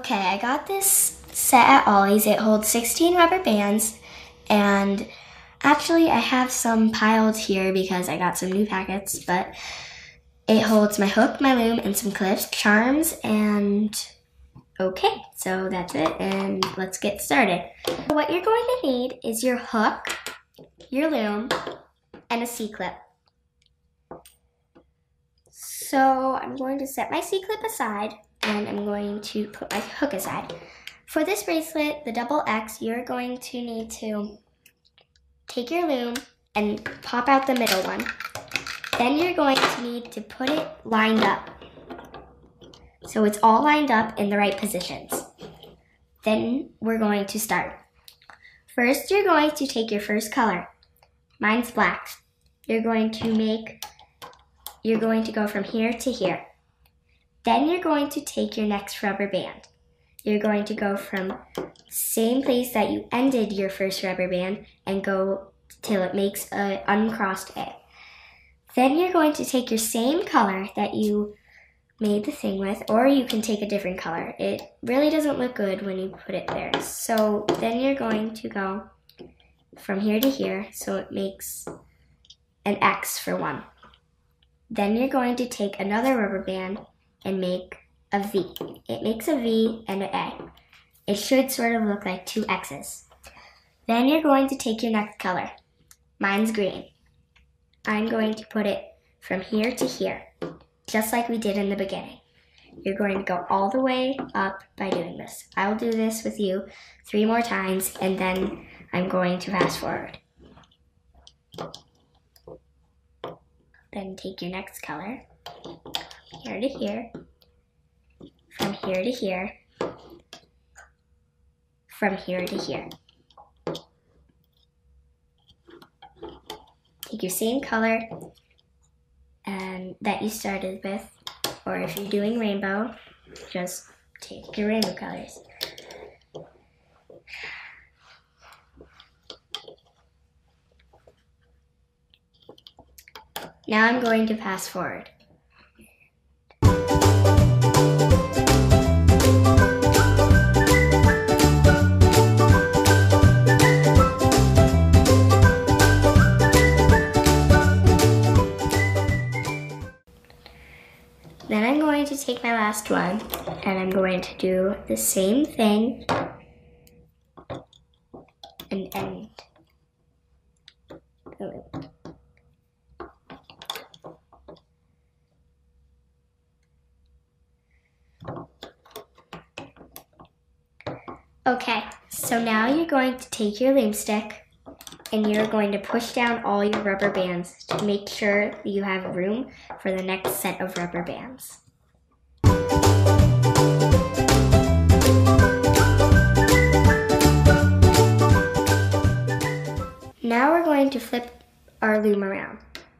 Okay, I got this set at Ollie's. It holds 16 rubber bands, and actually I have some piled here because I got some new packets, but it holds my hook, my loom, and some clips, charms, and okay, so that's it, and let's get started. What you're going to need is your hook, your loom, and a C-clip. So I'm going to set my C-clip aside, and I'm going to put my hook aside. For this bracelet, the double X, you're going to need to take your loom and pop out the middle one. Then you're going to need to put it lined up, so it's all lined up in the right positions. Then we're going to start. First, you're going to take your first color. Mine's black. You're going to go from here to here. Then you're going to take your next rubber band. You're going to go from the same place that you ended your first rubber band and go till it makes an uncrossed A. Then you're going to take your same color that you made the thing with, or you can take a different color. It really doesn't look good when you put it there. So then you're going to go from here to here, so it makes an X for one. Then you're going to take another rubber band and make a V. It makes a V and an A. It should sort of look like two X's. Then you're going to take your next color. Mine's green. I'm going to put it from here to here, just like we did in the beginning. You're going to go all the way up by doing this. I'll do this with you 3 more times, and then I'm going to fast forward. Then take your next color, here to here, from here to here, from here to here. Take your same color and that you started with, or if you're doing rainbow, just take your rainbow colors. Now I'm going to fast forward. Then I'm going to take my last one, and I'm going to do the same thing and end the loop. Okay, so now you're going to take your loom stick and you're going to push down all your rubber bands to make sure that you have room for the next set of rubber bands. Now we're going to flip our loom around.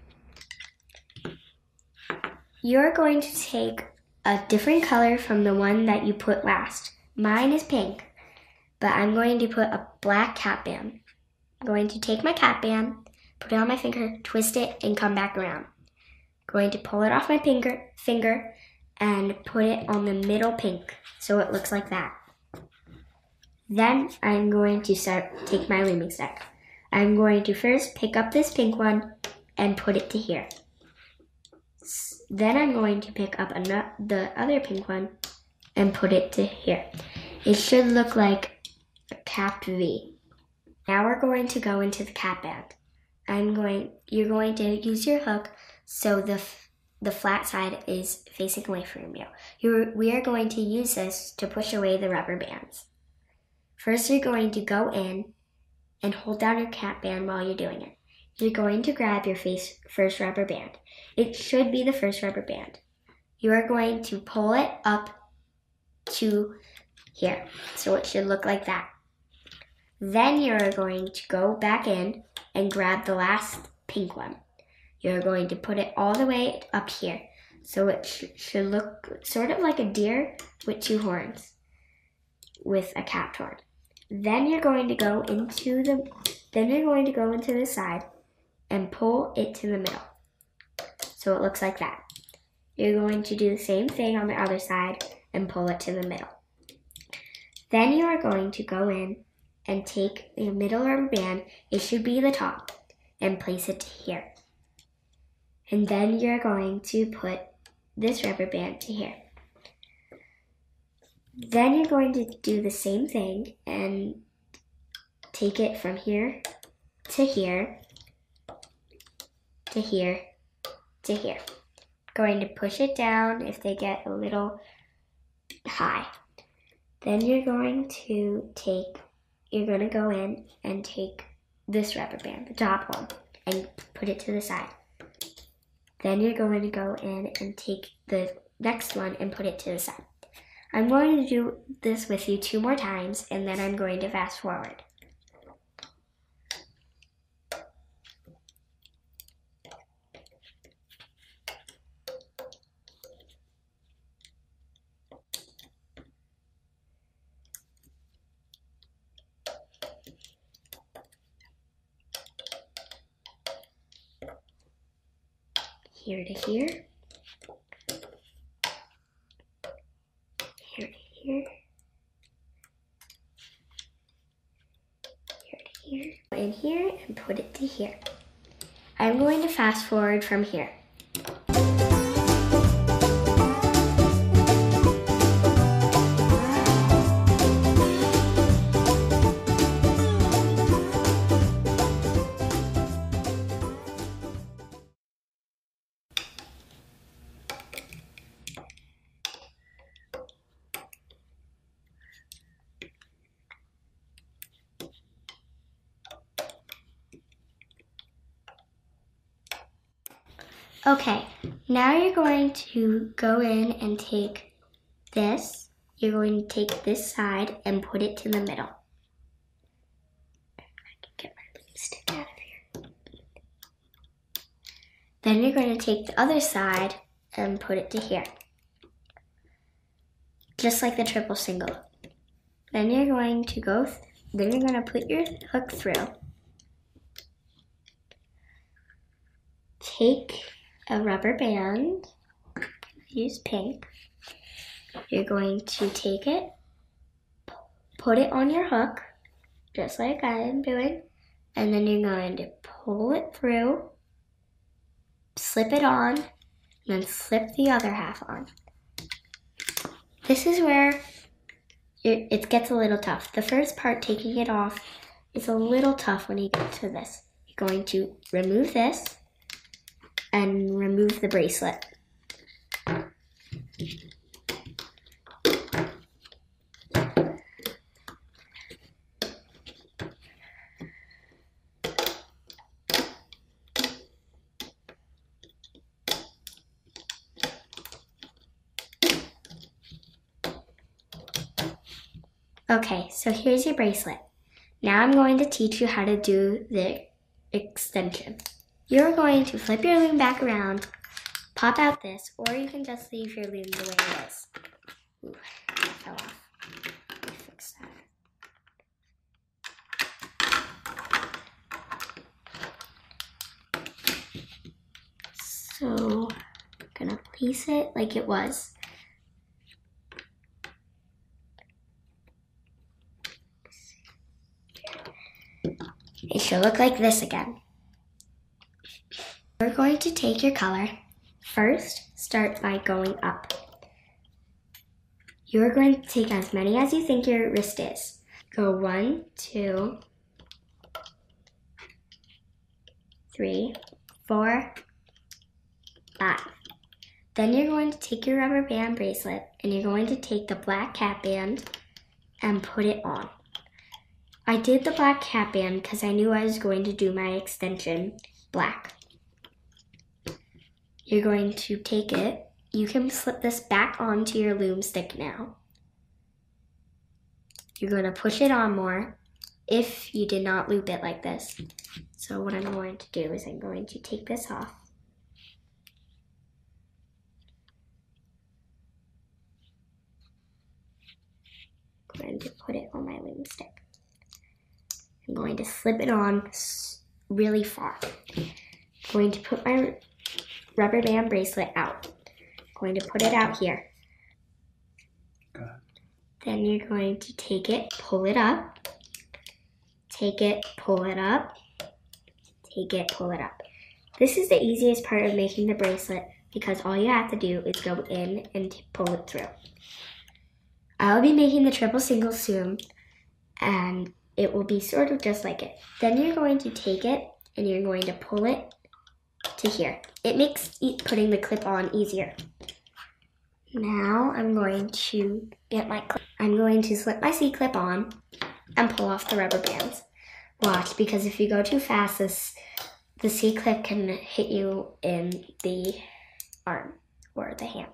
You're going to take a different color from the one that you put last. Mine is pink, but I'm going to put a black cap band. I'm going to take my cap band, put it on my finger, twist it, and come back around. I'm going to pull it off my finger and put it on the middle pink, so it looks like that. Then I'm going to take my looming stick. I'm going to first pick up this pink one and put it to here. Then I'm going to pick up the other pink one and put it to here. It should look like a capped V. Now we're going to go into the cap band. You're going to use your hook so the flat side is facing away from you. We are going to use this to push away the rubber bands. First, you're going to go in and hold down your cap band while you're doing it. You're going to grab your first rubber band. It should be the first rubber band. You are going to pull it up to here, so it should look like that. Then you're going to go back in and grab the last pink one. You're going to put it all the way up here, so it should look sort of like a deer with 2 horns with a capped horn. Then you're going to go into the side and pull it to the middle, so it looks like that. You're going to do the same thing on the other side and pull it to the middle. Then you are going to go in and take the middle rubber band, it should be the top, and place it here. And then you're going to put this rubber band to here. Then you're going to do the same thing and take it from here to here, to here, to here. Going to push it down if they get a little high. Then you're going to go in and take this rubber band, the top one, and put it to the side. Then you're going to go in and take the next one and put it to the side. I'm going to do this with you 2 more times, and then I'm going to fast forward. Here to here, here to here, here to here, and here, and put it to here. I'm going to fast forward from here. Okay, now you're going to go in and take this. You're going to take this side and put it to the middle. I can get my lipstick out of here. Then you're going to take the other side and put it to here. Just like the triple single. Then you're going to put your hook through. Take a rubber band, use pink. You're going to take it, put it on your hook, just like I am doing, and then you're going to pull it through, slip it on, and then slip the other half on. This is where it gets a little tough. The first part, taking it off, is a little tough when you get to this. You're going to remove this, and remove the bracelet. Okay, so here's your bracelet. Now I'm going to teach you how to do the extension. You're going to flip your loom back around, pop out this, or you can just leave your loom the way it is. Ooh, it fell off. Let me fix that. So, I'm gonna place it like it was. It should look like this again. We're going to take your color. First, start by going up. You're going to take as many as you think your wrist is. Go 1, 2, 3, 4, 5. Then you're going to take your rubber band bracelet and you're going to take the black cap band and put it on. I did the black cap band because I knew I was going to do my extension black. You're going to take it. You can slip this back onto your loom stick now. You're going to push it on more if you did not loop it like this. So what I'm going to do is I'm going to take this off. I'm going to put it on my loom stick. I'm going to slip it on really far. I'm going to put my rubber band bracelet out. I'm going to put it out here. Then you're going to take it, pull it up, take it, pull it up, take it, pull it up. This is the easiest part of making the bracelet because all you have to do is go in and pull it through. I'll be making the triple single soon, and it will be sort of just like it. Then you're going to take it and you're going to pull it to here. It makes putting the clip on easier. Now I'm going to get my clip. I'm going to slip my C-clip on and pull off the rubber bands. Watch, because if you go too fast, the C-clip can hit you in the arm or the hand.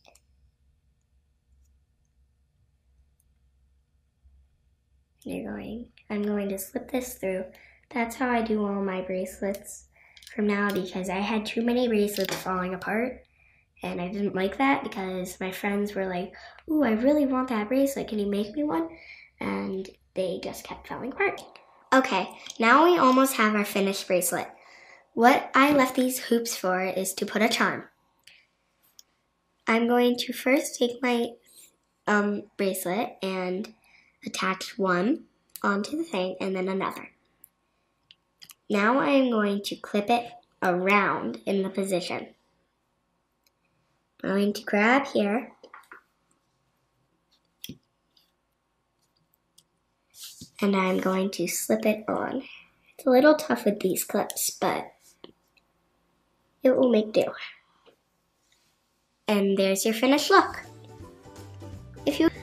I'm going to slip this through. That's how I do all my bracelets from now because I had too many bracelets falling apart. And I didn't like that because my friends were like, ooh, I really want that bracelet. Can you make me one? And they just kept falling apart. Okay, now we almost have our finished bracelet. What I left these hoops for is to put a charm. I'm going to first take my bracelet and attach one onto the thing and then another. Now I am going to clip it around in the position. I'm going to grab here and I'm going to slip it on. It's a little tough with these clips, but it will make do. And there's your finished look. If you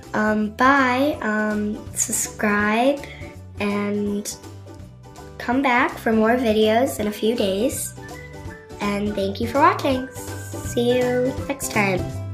subscribe and come back for more videos in a few days. And thank you for watching. See you next time.